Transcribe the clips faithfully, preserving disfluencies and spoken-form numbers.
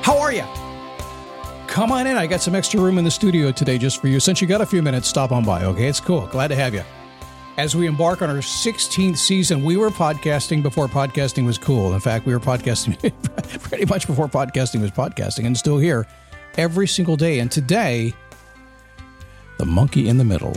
How are you? Come on in. I got some extra room in the studio today just for you. Since you got a few minutes, stop on by, okay? It's cool. Glad to have you. As we embark on our sixteenth season, we were podcasting before podcasting was cool. In fact, we were podcasting pretty much before podcasting was podcasting, and still here every single day. And today, the monkey in the middle.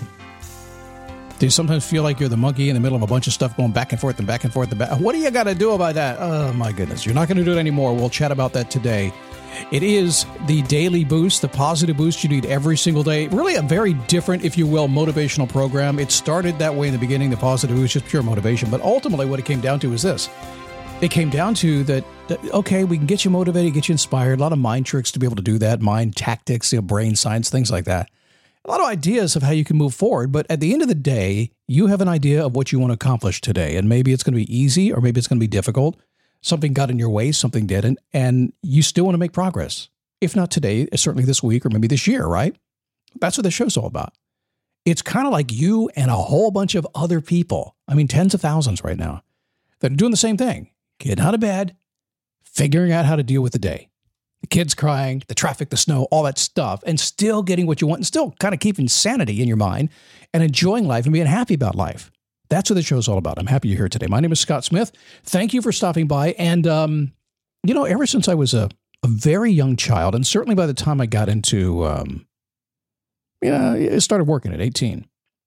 Do you sometimes feel like you're the monkey in the middle of a bunch of stuff going back and forth and back and forth? And back? What do you got to do about that? Oh, my goodness. You're not going to do it anymore. We'll chat about that today. It is the daily boost, the positive boost you need every single day. Really a very different, if you will, motivational program. It started that way in the beginning, the positive boost, just pure motivation. But ultimately what it came down to is this. It came down to that, that, okay, we can get you motivated, get you inspired. A lot of mind tricks to be able to do that, mind tactics, you know, brain science, things like that. A lot of ideas of how you can move forward. But at the end of the day, you have an idea of what you want to accomplish today. And maybe it's going to be easy or maybe it's going to be difficult. Something got in your way, something didn't, and you still want to make progress. If not today, certainly this week or maybe this year, right? That's what the show's all about. It's kind of like you and a whole bunch of other people. I mean, tens of thousands right now that are doing the same thing. Getting out of bed, figuring out how to deal with the day. The kids crying, the traffic, the snow, all that stuff, and still getting what you want and still kind of keeping sanity in your mind and enjoying life and being happy about life. That's what the show's all about. I'm happy you're here today. My name is Scott Smith. Thank you for stopping by. And, um, you know, ever since I was a, a very young child, and certainly by the time I got into, um, you know, I started working at eighteen,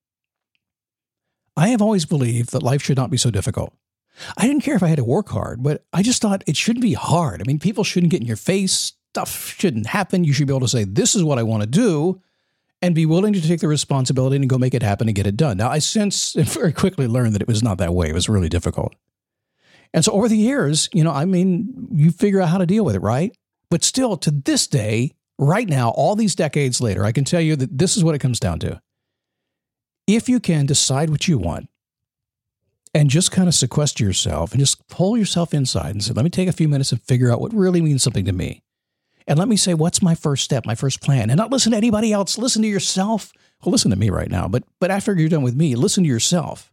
I have always believed that life should not be so difficult. I didn't care if I had to work hard, but I just thought it shouldn't be hard. I mean, people shouldn't get in your face. Stuff shouldn't happen. You should be able to say, this is what I want to do, and be willing to take the responsibility and go make it happen and get it done. Now, I since very quickly learned that it was not that way. It was really difficult. And so over the years, you know, I mean, you figure out how to deal with it, right? But still, to this day, right now, all these decades later, I can tell you that this is what it comes down to. If you can decide what you want and just kind of sequester yourself and just pull yourself inside and say, let me take a few minutes and figure out what really means something to me. And let me say, what's my first step, my first plan? And not listen to anybody else. Listen to yourself. Well, listen to me right now. But but after you're done with me, listen to yourself.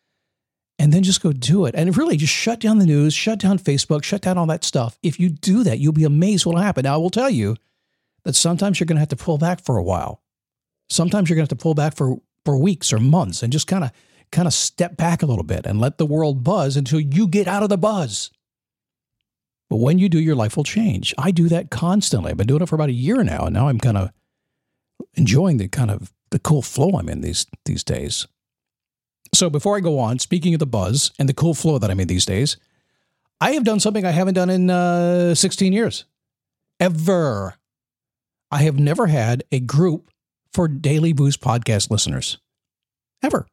And then just go do it. And really just shut down the news, shut down Facebook, shut down all that stuff. If you do that, you'll be amazed what will happen. Now, I will tell you that sometimes you're going to have to pull back for a while. Sometimes you're going to have to pull back for, for weeks or months and just kind of kind of step back a little bit and let the world buzz until you get out of the buzz. But when you do, your life will change. I do that constantly. I've been doing it for about a year now, and now I'm kind of enjoying the kind of the cool flow I'm in these these days. So before I go on, speaking of the buzz and the cool flow that I'm in these days, I have done something I haven't done in uh, sixteen years. Ever. I have never had a group for Daily Boost podcast listeners. Ever.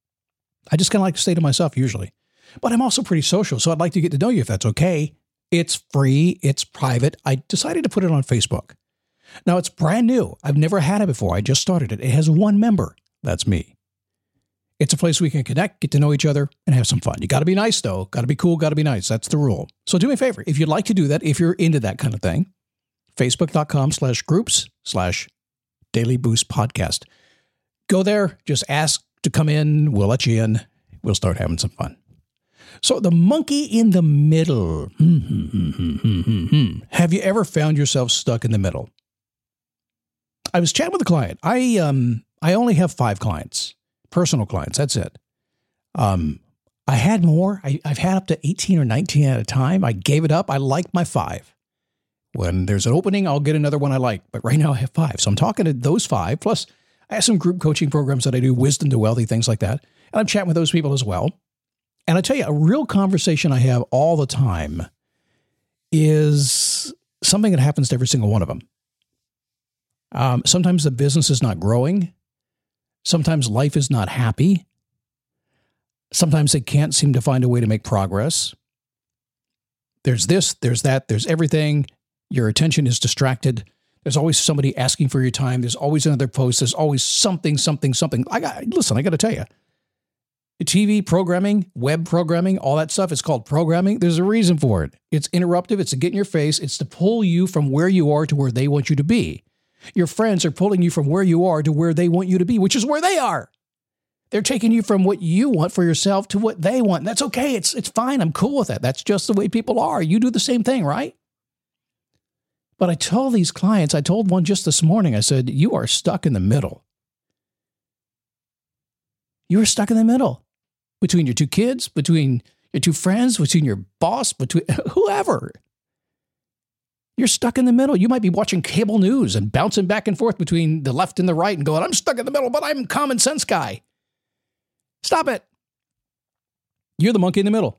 I just kind of like to stay to myself usually. But I'm also pretty social, so I'd like to get to know you if that's okay. It's free. It's private. I decided to put it on Facebook. Now, it's brand new. I've never had it before. I just started it. It has one member. That's me. It's a place we can connect, get to know each other, and have some fun. You got to be nice, though. Got to be cool. Got to be nice. That's the rule. So do me a favor. If you'd like to do that, if you're into that kind of thing, facebook.com slash groups slash Daily Boost Podcast. Go there. Just ask to come in. We'll let you in. We'll start having some fun. So the monkey in the middle. Have you ever found yourself stuck in the middle? I was chatting with a client. I um I only have five clients, personal clients. That's it. Um, I had more. I, I've had up to eighteen or nineteen at a time. I gave it up. I like my five. When there's an opening, I'll get another one I like. But right now I have five. So I'm talking to those five. Plus, I have some group coaching programs that I do, Wisdom to Wealthy, things like that. And I'm chatting with those people as well. And I tell you, a real conversation I have all the time is something that happens to every single one of them. Um, sometimes the business is not growing. Sometimes life is not happy. Sometimes they can't seem to find a way to make progress. There's this, there's that, there's everything. Your attention is distracted. There's always somebody asking for your time. There's always another post. There's always something, something, something. I got, listen, I got to tell you, T V programming, web programming, all that stuff, it's called programming. There's a reason for it. It's interruptive. It's to get in your face. It's to pull you from where you are to where they want you to be. Your friends are pulling you from where you are to where they want you to be, which is where they are. They're taking you from what you want for yourself to what they want. And that's okay. It's, it's fine. I'm cool with that. That's just the way people are. You do the same thing, right? But I told these clients, I told one just this morning, I said, you are stuck in the middle. You are stuck in the middle between your two kids, between your two friends, between your boss, between whoever. You're stuck in the middle. You might be watching cable news and bouncing back and forth between the left and the right and going, I'm stuck in the middle, but I'm a common sense guy. Stop it. You're the monkey in the middle.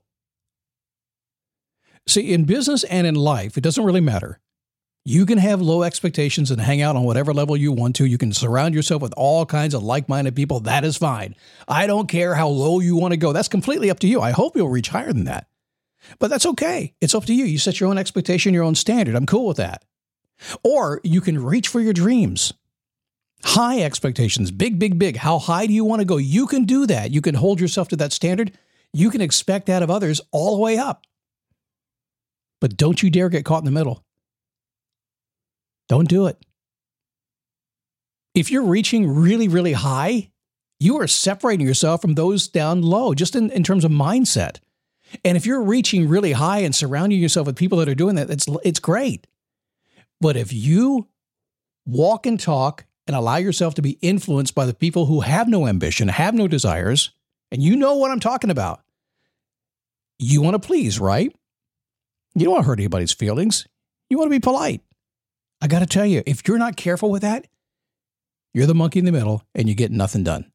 See, in business and in life, it doesn't really matter. You can have low expectations and hang out on whatever level you want to. You can surround yourself with all kinds of like-minded people. That is fine. I don't care how low you want to go. That's completely up to you. I hope you'll reach higher than that. But that's okay. It's up to you. You set your own expectation, your own standard. I'm cool with that. Or you can reach for your dreams. High expectations, big, big, big. How high do you want to go? You can do that. You can hold yourself to that standard. You can expect that of others all the way up. But don't you dare get caught in the middle. Don't do it. If you're reaching really, really high, you are separating yourself from those down low, just in, in terms of mindset. And if you're reaching really high and surrounding yourself with people that are doing that, it's, it's great. But if you walk and talk and allow yourself to be influenced by the people who have no ambition, have no desires, and you know what I'm talking about, you want to please, right? You don't want to hurt anybody's feelings. You want to be polite. I got to tell you, if you're not careful with that, you're the monkey in the middle and you get nothing done.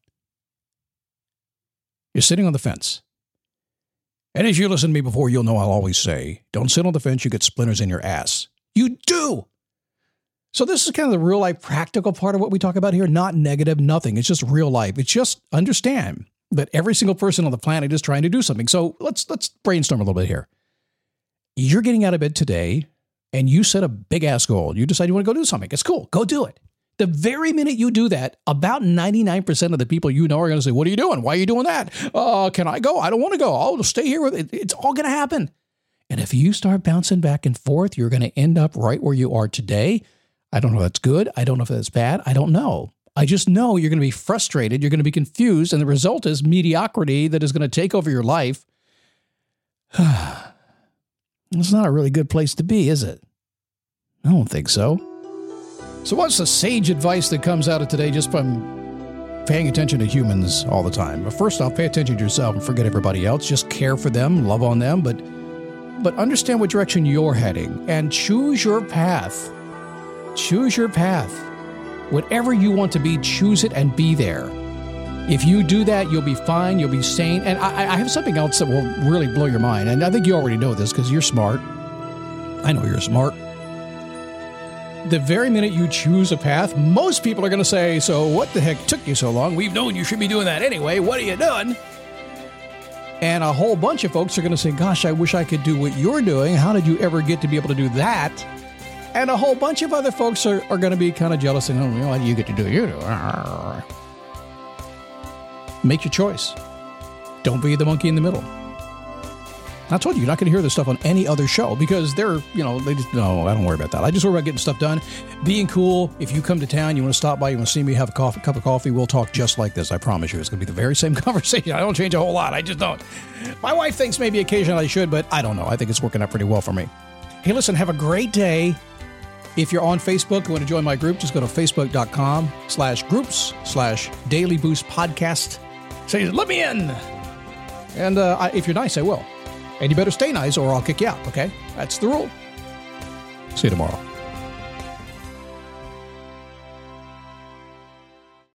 You're sitting on the fence. And as you listen to me before, you'll know I'll always say, don't sit on the fence, you get splinters in your ass. You do. So this is kind of the real life practical part of what we talk about here, not negative, nothing. It's just real life. It's just understand that every single person on the planet is trying to do something. So let's let's brainstorm a little bit here. You're getting out of bed today and you set a big ass goal. You decide you want to go do something. It's cool. Go do it. The very minute you do that, about ninety-nine percent of the people you know are going to say, what are you doing? Why are you doing that? Uh, can I go? I don't want to go. I'll stay here with it. It's all going to happen. And if you start bouncing back and forth, you're going to end up right where you are today. I don't know if that's good. I don't know if that's bad. I don't know. I just know you're going to be frustrated. You're going to be confused. And the result is mediocrity that is going to take over your life. It's not a really good place to be, is it? I don't think so. So what's the sage advice that comes out of today just from paying attention to humans all the time? But first off, pay attention to yourself and forget everybody else. Just care for them, love on them, but but understand what direction you're heading and choose your path. Choose your path. Whatever you want to be, choose it and be there. If you do that, you'll be fine, you'll be sane. And I, I have something else that will really blow your mind. And I think you already know this because you're smart. I know you're smart. The very minute you choose a path, most people are going to say, so what the heck took you so long? We've known you should be doing that anyway. What are you doing? And a whole bunch of folks are going to say, gosh, I wish I could do what you're doing. How did you ever get to be able to do that? And a whole bunch of other folks are, are going to be kind of jealous and, oh, well, you get to do it. You do. Make your choice. Don't be the monkey in the middle. I told you, you're not going to hear this stuff on any other show because they're, you know, they just, no, I don't worry about that. I just worry about getting stuff done, being cool. If you come to town, you want to stop by, you want to see me, have a coffee, cup of coffee, we'll talk just like this. I promise you. It's going to be the very same conversation. I don't change a whole lot. I just don't. My wife thinks maybe occasionally I should, but I don't know. I think it's working out pretty well for me. Hey, listen, have a great day. If you're on Facebook, you want to join my group, just go to facebook.com slash groups slash Daily Boost Podcast. Say, let me in. And uh, I, if you're nice, I will. And you better stay nice or I'll kick you out, okay? That's the rule. See you tomorrow.